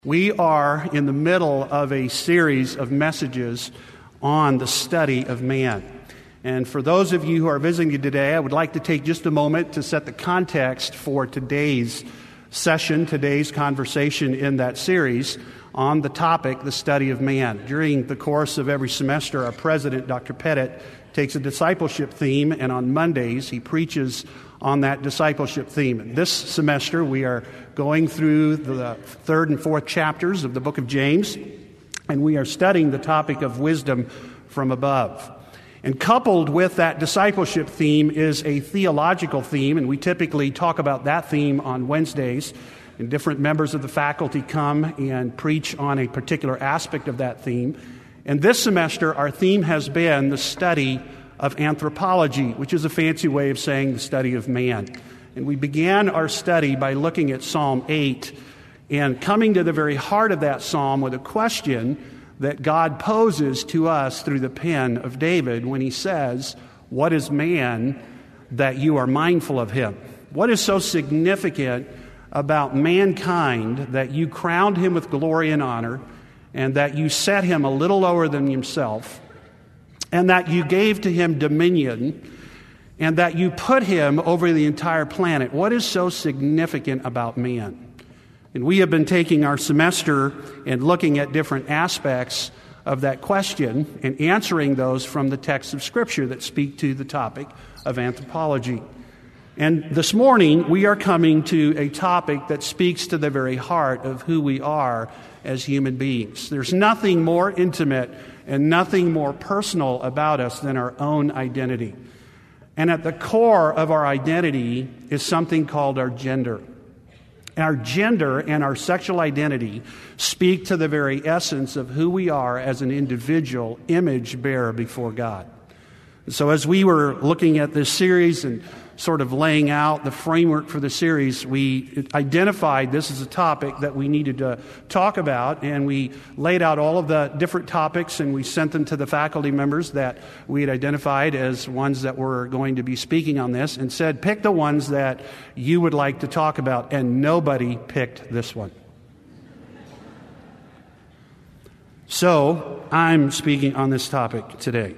We are in the middle of a series of messages on the study of man. And for those of you who are visiting today, I would like to take just a moment to set the context for today's session, today's conversation in that series on the topic, the study of man. During the course of every semester, our president, Dr. Pettit, takes a discipleship theme, and on Mondays he preaches on that discipleship theme. This semester we are going through the third and fourth chapters of the book of James, and we are studying the topic of wisdom from above. And coupled with that discipleship theme is a theological theme, and we typically talk about that theme on Wednesdays, and different members of the faculty come and preach on a particular aspect of that theme. And this semester our theme has been the study of anthropology, which is a fancy way of saying the study of man. And we began our study by looking at Psalm 8 and coming to the very heart of that psalm with a question that God poses to us through the pen of David when he says, "What is man that you are mindful of him?" What is so significant about mankind that you crowned him with glory and honor, and that you set him a little lower than himself, and that you gave to him dominion, and that you put him over the entire planet? What is so significant about man? And we have been taking our semester and looking at different aspects of that question and answering those from the texts of Scripture that speak to the topic of anthropology. And this morning, we are coming to a topic that speaks to the very heart of who we are as human beings. There's nothing more intimate and nothing more personal about us than our own identity. And at the core of our identity is something called our gender. Our gender and our sexual identity speak to the very essence of who we are as an individual image bearer before God. So as we were looking at this series and sort of laying out the framework for the series, we identified this as a topic that we needed to talk about, and we laid out all of the different topics, and we sent them to the faculty members that we had identified as ones that were going to be speaking on this, and said, pick the ones that you would like to talk about, and nobody picked this one. So I'm speaking on this topic today.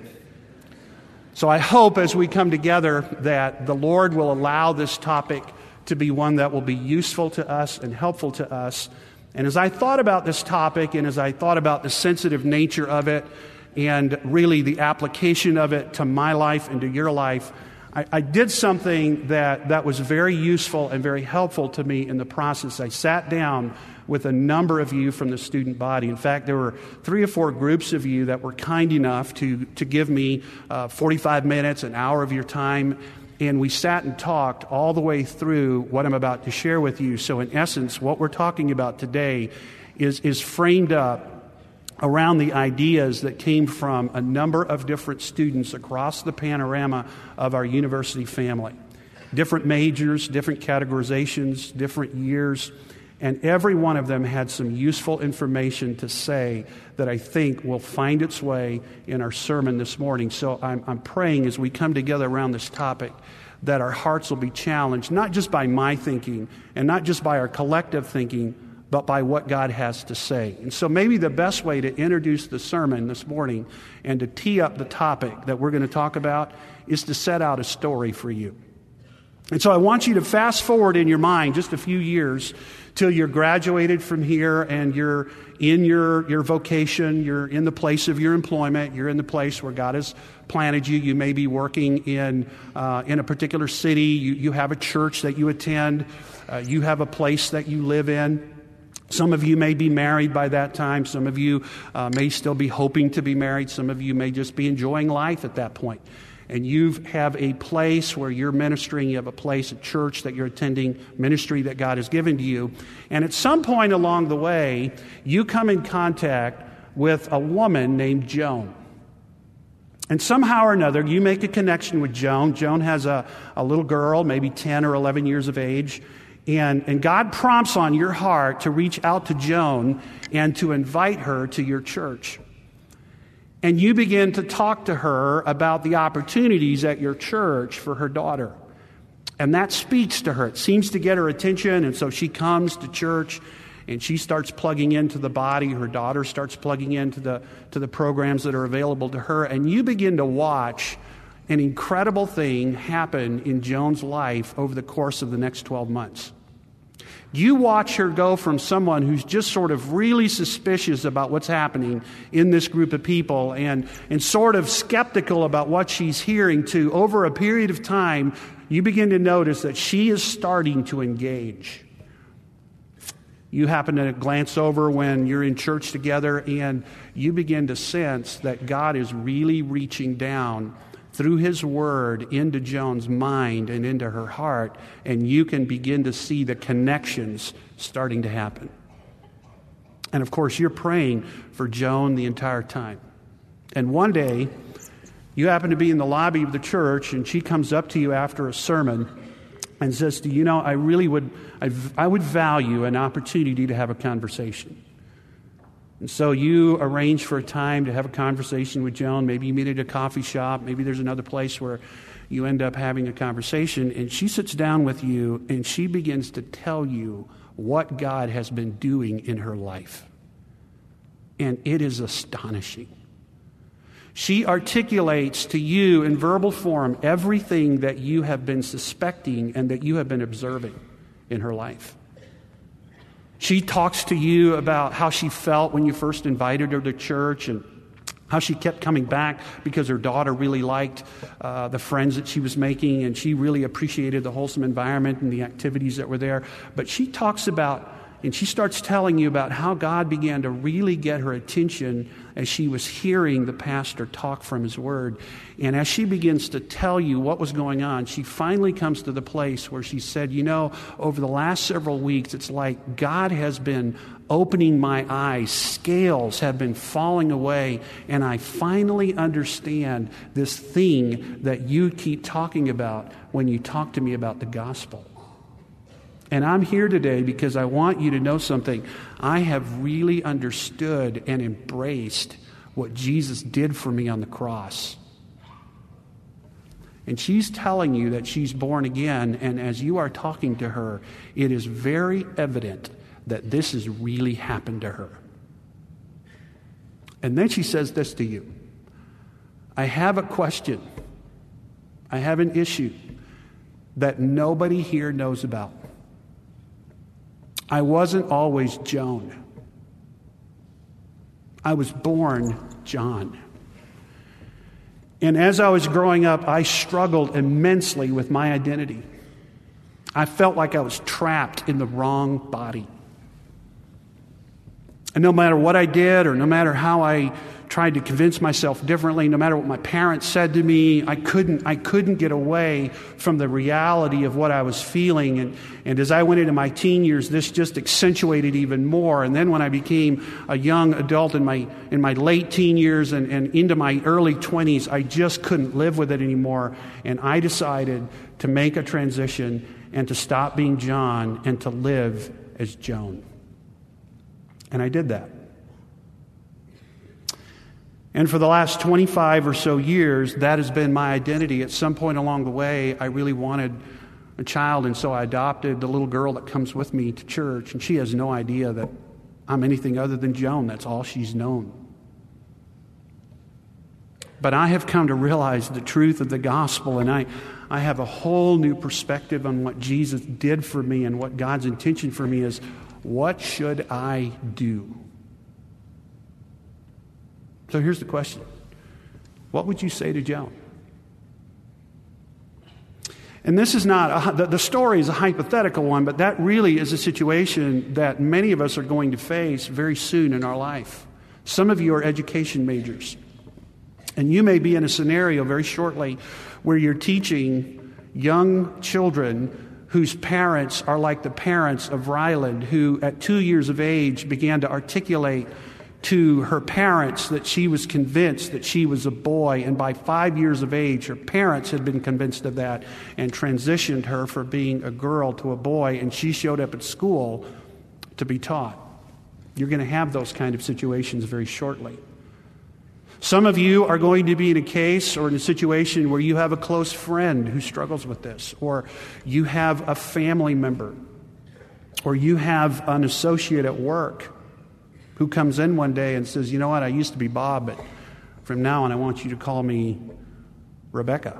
So I hope as we come together that the Lord will allow this topic to be one that will be useful to us and helpful to us. And as I thought about this topic, and as I thought about the sensitive nature of it, and really the application of it to my life and to your life, I did something that was very useful and very helpful to me in the process. I sat down with a number of you from the student body. In fact, there were 3 or 4 groups of you that were kind enough to give me 45 minutes, an hour of your time, and we sat and talked all the way through what I'm about to share with you. So in essence, what we're talking about today is framed up around the ideas that came from a number of different students across the panorama of our university family. Different majors, different categorizations, different years, and every one of them had some useful information to say that I think will find its way in our sermon this morning. So I'm praying as we come together around this topic that our hearts will be challenged, not just by my thinking and not just by our collective thinking, but by what God has to say. And so maybe the best way to introduce the sermon this morning and to tee up the topic that we're going to talk about is to set out a story for you. And so I want you to fast forward in your mind just a few years till you're graduated from here and you're in your vocation, you're in the place of your employment, you're in the place where God has planted you. You may be working in a particular city, you have a church that you attend, you have a place that you live in. Some of you may be married by that time. Some of you may still be hoping to be married. Some of you may just be enjoying life at that point. And you have a place where you're ministering. You have a place, a church that you're attending, ministry that God has given to you. And at some point along the way, you come in contact with a woman named Joan. And somehow or another, you make a connection with Joan. Joan has a little girl, maybe 10 or 11 years of age. And God prompts on your heart to reach out to Joan and to invite her to your church. And you begin to talk to her about the opportunities at your church for her daughter. And that speaks to her. It seems to get her attention, and so she comes to church. and she starts plugging into the body. Her daughter starts plugging into the programs that are available to her, and you begin to watch an incredible thing happen in Joan's life over the course of the next 12 months. You watch her go from someone who's just sort of really suspicious about what's happening in this group of people and sort of skeptical about what she's hearing to, over a period of time, you begin to notice that she is starting to engage. You happen to glance over when you're in church together, and you begin to sense that God is really reaching down through His Word into Joan's mind and into her heart, and you can begin to see the connections starting to happen. And of course, you're praying for Joan the entire time. And one day, you happen to be in the lobby of the church, and she comes up to you after a sermon and says to you, I would value an opportunity to have a conversation. And so you arrange for a time to have a conversation with Joan. Maybe you meet at a coffee shop. Maybe there's another place where you end up having a conversation. And she sits down with you, and she begins to tell you what God has been doing in her life. And it is astonishing. She articulates to you in verbal form everything that you have been suspecting and that you have been observing in her life. She talks to you about how she felt when you first invited her to church, and how she kept coming back because her daughter really liked the friends that she was making, and she really appreciated the wholesome environment and the activities that were there. But she talks about, and she starts telling you about how God began to really get her attention as she was hearing the pastor talk from his word. And as she begins to tell you what was going on, she finally comes to the place where she said, over the last several weeks, it's like God has been opening my eyes. Scales have been falling away, and I finally understand this thing that you keep talking about when you talk to me about the gospel. And I'm here today because I want you to know something. I have really understood and embraced what Jesus did for me on the cross. And she's telling you that she's born again, and as you are talking to her, it is very evident that this has really happened to her. And then she says this to you: I have a question. I have an issue that nobody here knows about. I wasn't always Joan. I was born John. And as I was growing up, I struggled immensely with my identity. I felt like I was trapped in the wrong body. And no matter what I did, or no matter how I tried to convince myself differently, no matter what my parents said to me, I couldn't get away from the reality of what I was feeling. And as I went into my teen years, this just accentuated even more. And then when I became a young adult in my late teen years and into my early 20s, I just couldn't live with it anymore. And I decided to make a transition and to stop being John and to live as Joan. And I did that. And for the last 25 or so years, that has been my identity. At some point along the way, I really wanted a child, and so I adopted the little girl that comes with me to church, and she has no idea that I'm anything other than Joan. That's all she's known. But I have come to realize the truth of the gospel, and I have a whole new perspective on what Jesus did for me and what God's intention for me is. What should I do? So here's the question. What would you say to Joan? And this is not, the story is a hypothetical one, but that really is a situation that many of us are going to face very soon in our life. Some of you are education majors. And you may be in a scenario very shortly where you're teaching young children whose parents are like the parents of Ryland, who at 2 years of age began to articulate to her parents that she was convinced that she was a boy, and by 5 years of age, her parents had been convinced of that and transitioned her from being a girl to a boy, and she showed up at school to be taught. You're going to have those kind of situations very shortly. Some of you are going to be in a case or in a situation where you have a close friend who struggles with this, or you have a family member Or you have an associate at work who comes in one day and says, you know what, I used to be Bob, but from now on I want you to call me Rebecca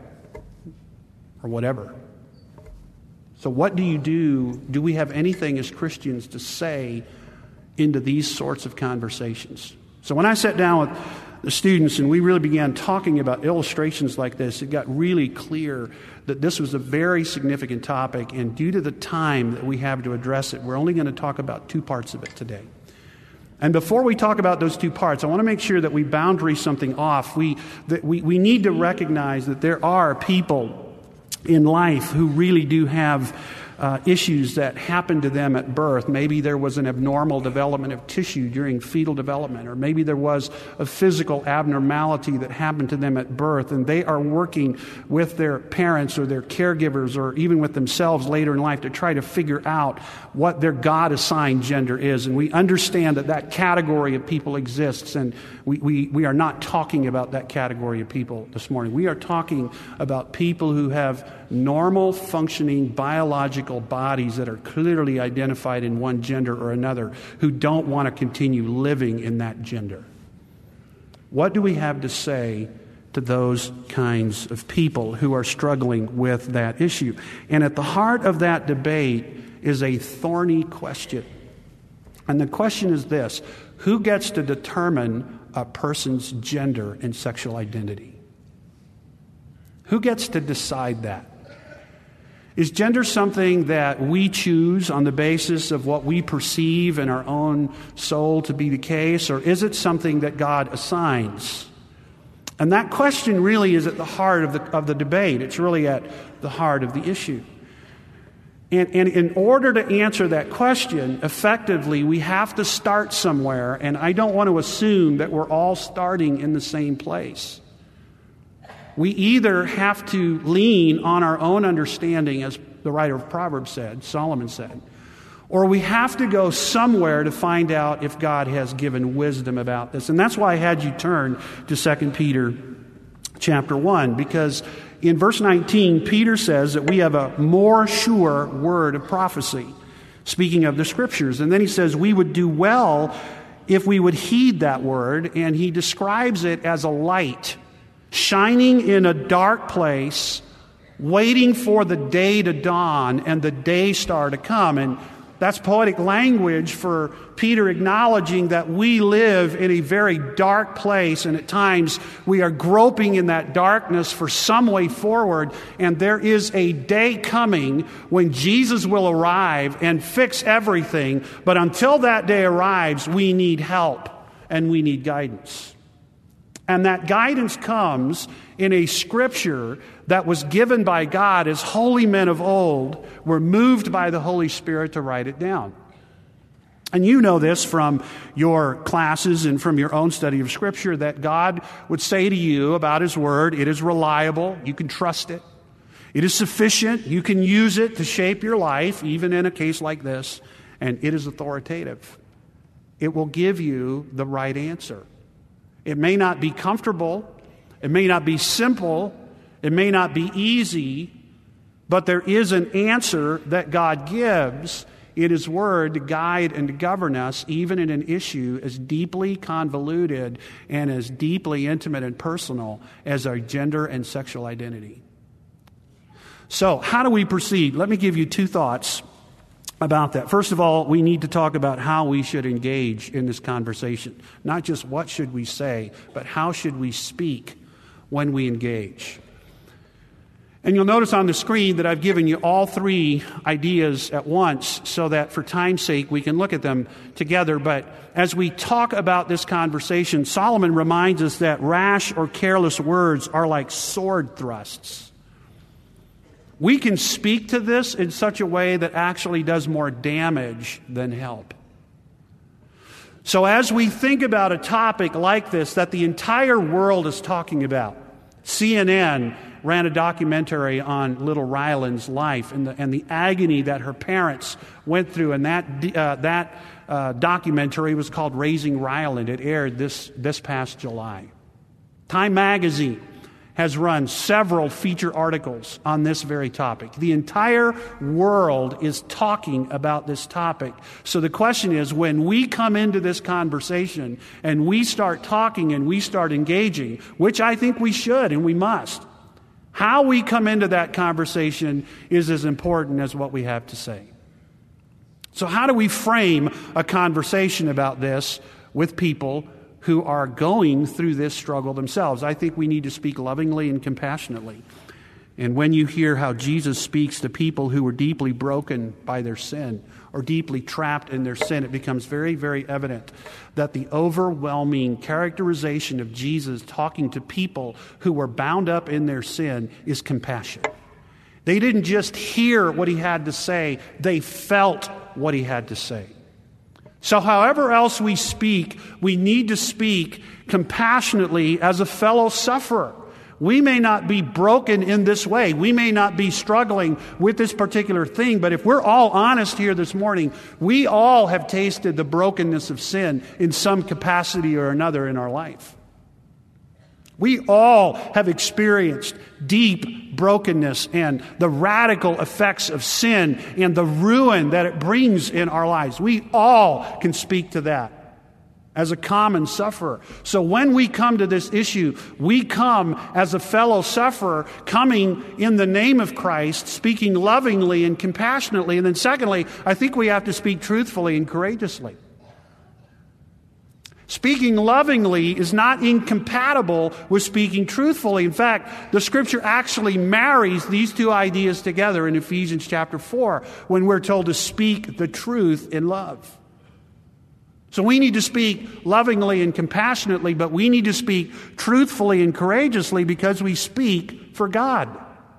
or whatever. So what do you do? Do we have anything as Christians to say into these sorts of conversations? So when I sat down with the students and we really began talking about illustrations like this, it got really clear that this was a very significant topic, and due to the time that we have to address it, we're only going to talk about two parts of it today. And before we talk about those two parts, I want to make sure that we boundary something off. We need to recognize that there are people in life who really do have issues that happen to them at birth. Maybe there was an abnormal development of tissue during fetal development, or maybe there was a physical abnormality that happened to them at birth, and they are working with their parents or their caregivers or even with themselves later in life to try to figure out what their God-assigned gender is. And we understand that that category of people exists, and we are not talking about that category of people this morning. We are talking about people who have normal functioning biological bodies that are clearly identified in one gender or another, who don't want to continue living in that gender. What do we have to say to those kinds of people who are struggling with that issue? And at the heart of that debate is a thorny question. And the question is this: who gets to determine a person's gender and sexual identity? Who gets to decide that? Is gender something that we choose on the basis of what we perceive in our own soul to be the case, or is it something that God assigns? And that question really is at the heart of the debate. It's really at the heart of the issue. And in order to answer that question effectively, we have to start somewhere, and I don't want to assume that we're all starting in the same place. We either have to lean on our own understanding, as the writer of Proverbs said, Solomon said, or we have to go somewhere to find out if God has given wisdom about this. And that's why I had you turn to 2 Peter chapter 1, because in verse 19, Peter says that we have a more sure word of prophecy, speaking of the Scriptures. And then he says we would do well if we would heed that word, and he describes it as a light shining in a dark place, waiting for the day to dawn and the day star to come. And that's poetic language for Peter acknowledging that we live in a very dark place, and at times we are groping in that darkness for some way forward, and there is a day coming when Jesus will arrive and fix everything. But until that day arrives, we need help and we need guidance. And that guidance comes in a Scripture that was given by God as holy men of old were moved by the Holy Spirit to write it down. And you know this from your classes and from your own study of Scripture, that God would say to you about His Word, it is reliable, you can trust it. It is sufficient, you can use it to shape your life, even in a case like this, and it is authoritative. It will give you the right answer. It may not be comfortable, it may not be simple, it may not be easy, but there is an answer that God gives in His Word to guide and to govern us, even in an issue as deeply convoluted and as deeply intimate and personal as our gender and sexual identity. So, how do we proceed? Let me give you two thoughts about that. First of all, we need to talk about how we should engage in this conversation. Not just what should we say, but how should we speak when we engage. And you'll notice on the screen that I've given you all three ideas at once so that for time's sake we can look at them together. But as we talk about this conversation, Solomon reminds us that rash or careless words are like sword thrusts. We can speak to this in such a way that actually does more damage than help. So as we think about a topic like this that the entire world is talking about, CNN ran a documentary on little Ryland's life and the agony that her parents went through, and that documentary was called Raising Ryland. It aired this past July. Time Magazine has run several feature articles on this very topic. The entire world is talking about this topic. So the question is, when we come into this conversation and we start talking and we start engaging, which I think we should and we must, how we come into that conversation is as important as what we have to say. So how do we frame a conversation about this with people who are going through this struggle themselves? I think we need to speak lovingly and compassionately. And when you hear how Jesus speaks to people who were deeply broken by their sin or deeply trapped in their sin, it becomes very, very evident that the overwhelming characterization of Jesus talking to people who were bound up in their sin is compassion. They didn't just hear what he had to say, they felt what he had to say. So however else we speak, we need to speak compassionately as a fellow sufferer. We may not be broken in this way. We may not be struggling with this particular thing, but if we're all honest here this morning, we all have tasted the brokenness of sin in some capacity or another in our life. We all have experienced deep brokenness and the radical effects of sin and the ruin that it brings in our lives. We all can speak to that as a common sufferer. So when we come to this issue, we come as a fellow sufferer, coming in the name of Christ, speaking lovingly and compassionately. And then secondly, I think we have to speak truthfully and courageously. Speaking lovingly is not incompatible with speaking truthfully. In fact, the Scripture actually marries these two ideas together in Ephesians chapter 4 when we're told to speak the truth in love. So we need to speak lovingly and compassionately, but we need to speak truthfully and courageously because we speak for God.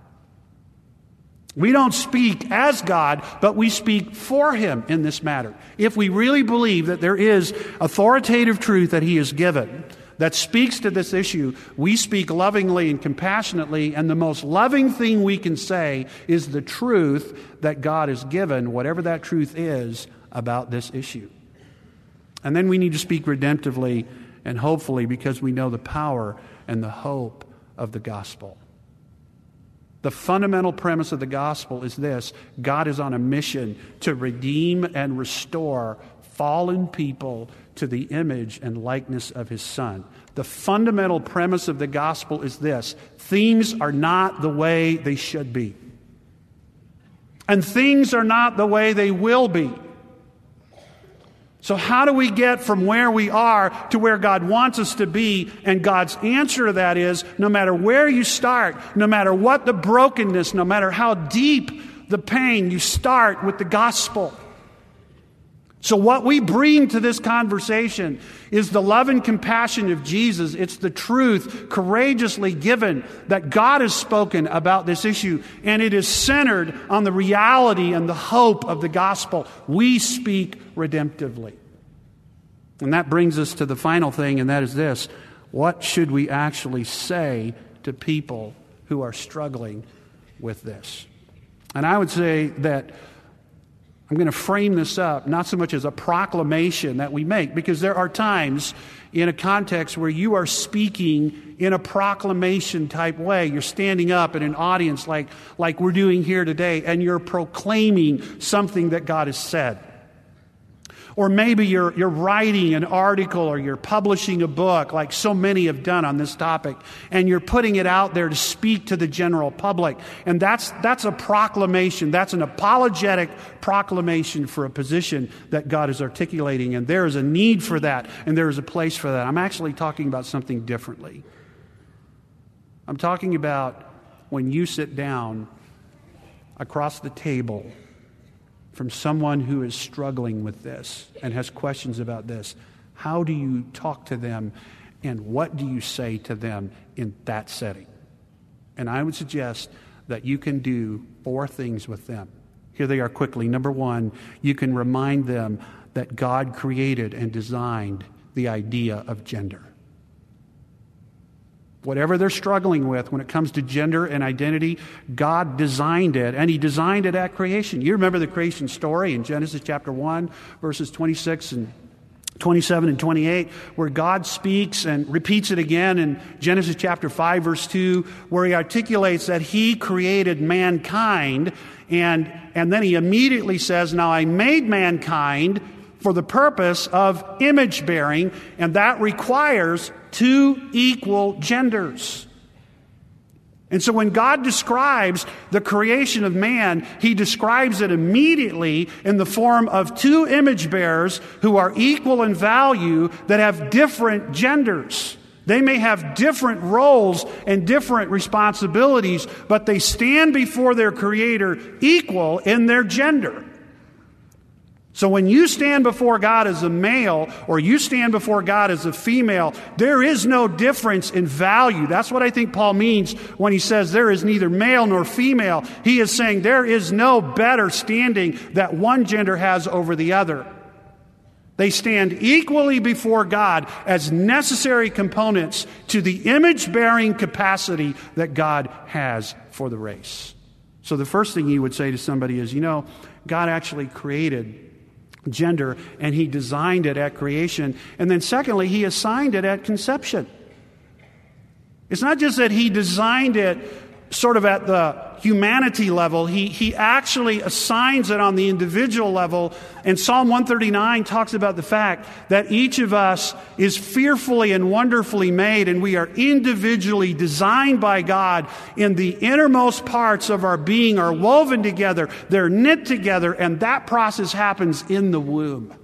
We don't speak as God, but we speak for Him in this matter. If we really believe that there is authoritative truth that He has given that speaks to this issue, we speak lovingly and compassionately, and the most loving thing we can say is the truth that God has given, whatever that truth is, about this issue. And then we need to speak redemptively and hopefully because we know the power and the hope of the gospel. The fundamental premise of the gospel is this: God is on a mission to redeem and restore fallen people to the image and likeness of His Son. The fundamental premise of the gospel is this: things are not the way they should be. And things are not the way they will be. So how do we get from where we are to where God wants us to be? And God's answer to that is, no matter where you start, no matter what the brokenness, no matter how deep the pain, you start with the gospel. So what we bring to this conversation is the love and compassion of Jesus. It's the truth courageously given that God has spoken about this issue, and it is centered on the reality and the hope of the gospel. We speak redemptively. And that brings us to the final thing, and that is this: what should we actually say to people who are struggling with this? And I would say that I'm going to frame this up not so much as a proclamation that we make, because there are times in a context where you are speaking in a proclamation type way. You're standing up in an audience like we're doing here today, and you're proclaiming something that God has said. Or maybe you're writing an article or you're publishing a book like so many have done on this topic, and you're putting it out there to speak to the general public. And that's a proclamation. That's an apologetic proclamation for a position that God is articulating. And there is a need for that, and there is a place for that. I'm actually talking about something differently. I'm talking about when you sit down across the table from someone who is struggling with this and has questions about this. How do you talk to them, and what do you say to them in that setting? And I would suggest that you can do 4 things with them. Here they are quickly. Number 1, you can remind them that God created and designed the idea of gender. Whatever they're struggling with when it comes to gender and identity, God designed it, and He designed it at creation. You remember the creation story in Genesis chapter 1, verses 26 and 27 and 28, where God speaks and repeats it again in Genesis chapter 5, verse 2, where he articulates that he created mankind, and then he immediately says, now I made mankind for the purpose of image bearing, and that requires two equal genders. And so when God describes the creation of man, he describes it immediately in the form of two image bearers who are equal in value that have different genders. They may have different roles and different responsibilities, but they stand before their Creator equal in their gender. So when you stand before God as a male or you stand before God as a female, there is no difference in value. That's what I think Paul means when he says there is neither male nor female. He is saying there is no better standing that one gender has over the other. They stand equally before God as necessary components to the image-bearing capacity that God has for the race. So the first thing you would say to somebody is, God actually created gender, and he designed it at creation. And then secondly, he assigned it at conception. It's not just that he designed it sort of at the humanity level. He actually assigns it on the individual level. And Psalm 139 talks about the fact that each of us is fearfully and wonderfully made, and we are individually designed by God in the innermost parts of our being are woven together. They're knit together, and that process happens in the womb.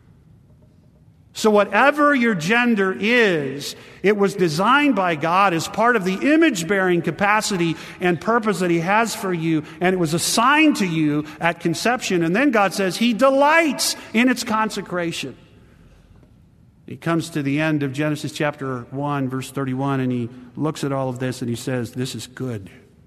So whatever your gender is, it was designed by God as part of the image-bearing capacity and purpose that he has for you, and it was assigned to you at conception. And then God says he delights in its consecration. He comes to the end of Genesis chapter 1, verse 31, and he looks at all of this and he says, this is good.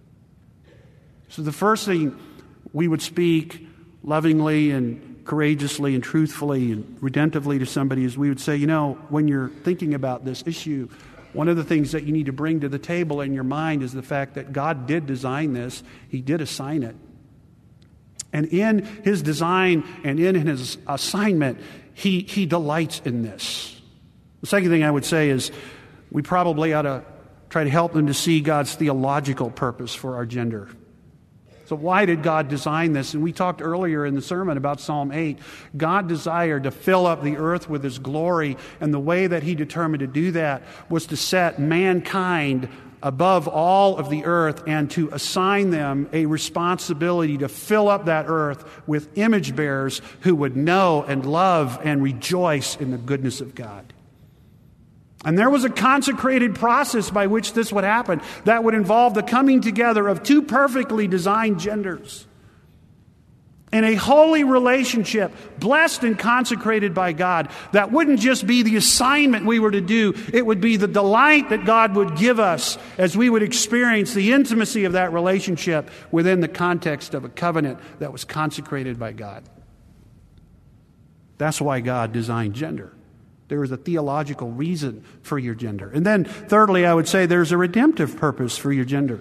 So the first thing we would speak lovingly and courageously and truthfully and redemptively to somebody is we would say, when you're thinking about this issue, one of the things that you need to bring to the table in your mind is the fact that God did design this. He did assign it. And in his design and in his assignment, he delights in this. The second thing I would say is we probably ought to try to help them to see God's theological purpose for our gender. So why did God design this? And we talked earlier in the sermon about Psalm 8. God desired to fill up the earth with his glory, and the way that he determined to do that was to set mankind above all of the earth and to assign them a responsibility to fill up that earth with image bearers who would know and love and rejoice in the goodness of God. And there was a consecrated process by which this would happen that would involve the coming together of two perfectly designed genders in a holy relationship, blessed and consecrated by God. That wouldn't just be the assignment we were to do. It would be the delight that God would give us as we would experience the intimacy of that relationship within the context of a covenant that was consecrated by God. That's why God designed gender. There is a theological reason for your gender. And then thirdly, I would say there's a redemptive purpose for your gender.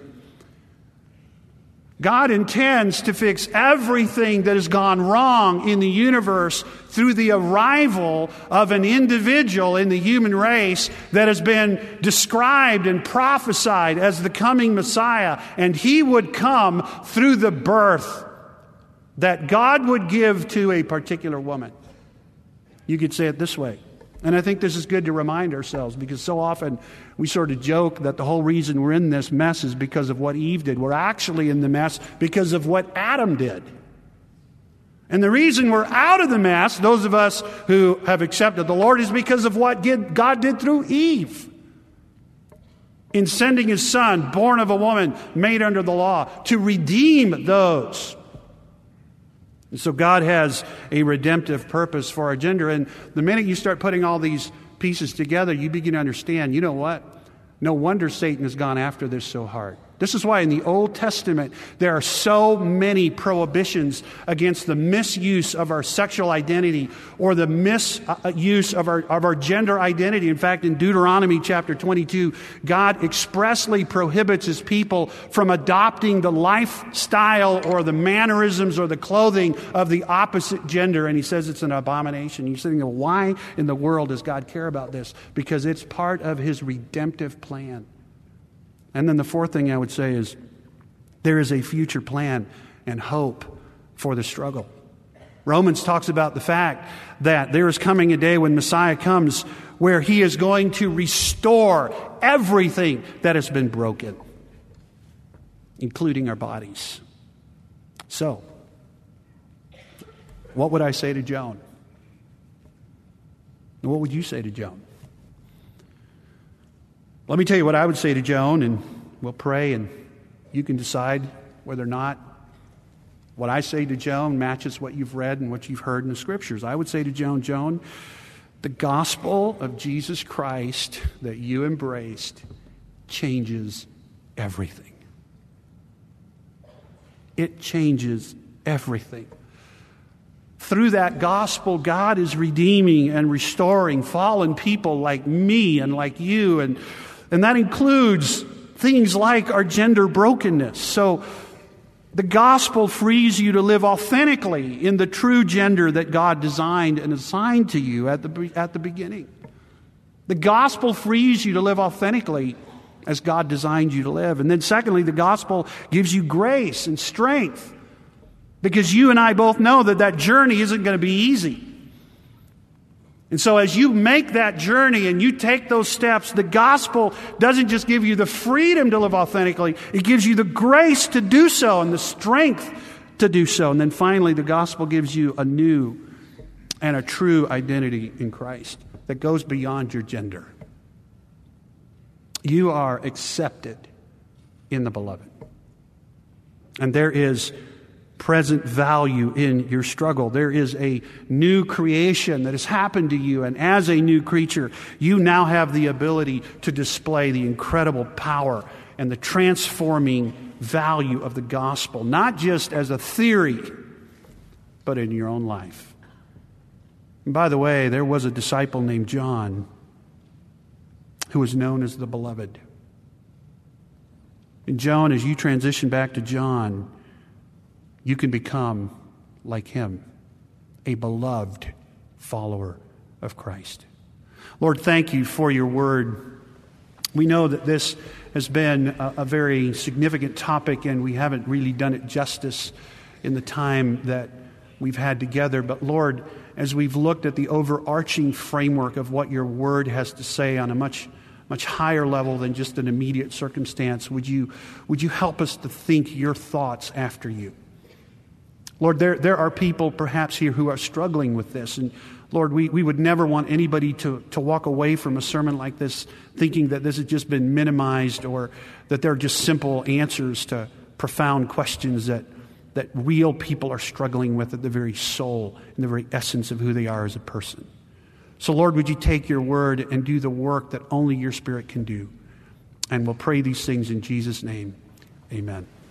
God intends to fix everything that has gone wrong in the universe through the arrival of an individual in the human race that has been described and prophesied as the coming Messiah. And he would come through the birth that God would give to a particular woman. You could say it this way. And I think this is good to remind ourselves, because so often we sort of joke that the whole reason we're in this mess is because of what Eve did. We're actually in the mess because of what Adam did. And the reason we're out of the mess, those of us who have accepted the Lord, is because of what God did through Eve in sending his son, born of a woman, made under the law, to redeem those. And so God has a redemptive purpose for our gender. And the minute you start putting all these pieces together, you begin to understand, you know what? No wonder Satan has gone after this so hard. This is why in the Old Testament there are so many prohibitions against the misuse of our sexual identity or the misuse of our gender identity. In fact, in Deuteronomy chapter 22, God expressly prohibits His people from adopting the lifestyle or the mannerisms or the clothing of the opposite gender. And He says it's an abomination. You're sitting there, why in the world does God care about this? Because it's part of His redemptive plan. And then the fourth thing I would say is there is a future plan and hope for the struggle. Romans talks about the fact that there is coming a day when Messiah comes where He is going to restore everything that has been broken, including our bodies. So, what would I say to Joan? And what would you say to Joan? Let me tell you what I would say to Joan, and we'll pray, and you can decide whether or not what I say to Joan matches what you've read and what you've heard in the Scriptures. I would say to Joan, the gospel of Jesus Christ that you embraced changes everything. It changes everything. Through that gospel, God is redeeming and restoring fallen people like me and like you, and that includes things like our gender brokenness. So the gospel frees you to live authentically in the true gender that God designed and assigned to you at the beginning. The gospel frees you to live authentically as God designed you to live. And then secondly, the gospel gives you grace and strength, because you and I both know that journey isn't going to be easy. And so as you make that journey and you take those steps, the gospel doesn't just give you the freedom to live authentically, it gives you the grace to do so and the strength to do so. And then finally, the gospel gives you a new and a true identity in Christ that goes beyond your gender. You are accepted in the Beloved. And there is present value in your struggle. There is a new creation that has happened to you, and as a new creature, you now have the ability to display the incredible power and the transforming value of the gospel, not just as a theory, but in your own life. And by the way, there was a disciple named John who was known as the Beloved. And Joan, as you transition back to John, you can become like him, a beloved follower of Christ. Lord, thank you for your word. We know that this has been a very significant topic, and we haven't really done it justice in the time that we've had together. But Lord, as we've looked at the overarching framework of what your word has to say on a much higher level than just an immediate circumstance, would you help us to think your thoughts after you? Lord, there are people perhaps here who are struggling with this. And Lord, we would never want anybody to walk away from a sermon like this thinking that this has just been minimized, or that they're just simple answers to profound questions that real people are struggling with at the very soul and the very essence of who they are as a person. So Lord, would you take your word and do the work that only your Spirit can do? And we'll pray these things in Jesus' name. Amen.